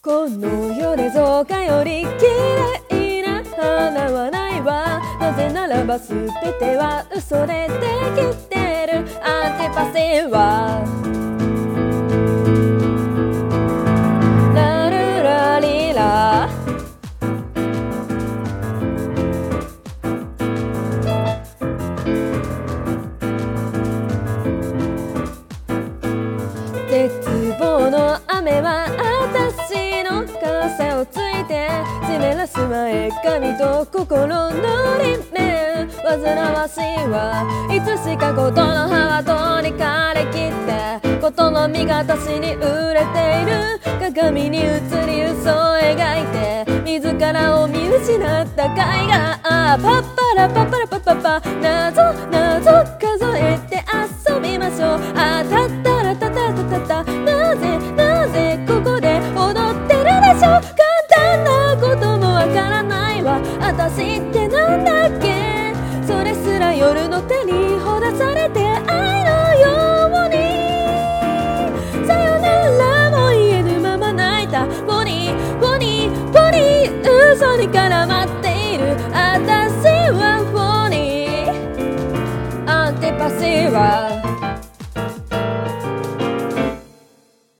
この世で造花より綺麗な花はないわ。なぜならば全ては嘘でできてる。アンティパシーはラルラリラ。絶望の雨は私の傘をついて湿らす前髪と心の裏面。煩わしいはいつしかことの葉はとにかれきってことの実が私に売れている。鏡に映り嘘を描いて自らを見失った絵画。パッパラパッパラパッパッパ謎謎数えて遊びましょう。たったらたたたたたなぜなぜここで踊ってるでしょう。簡単なこともわからないわ。私ってなんだっけ。それすら夜の手にほだされて愛のように。さよならも言えぬまま泣いたポニーポニーポニー。嘘に絡まっている私はポニー。アンティパシーは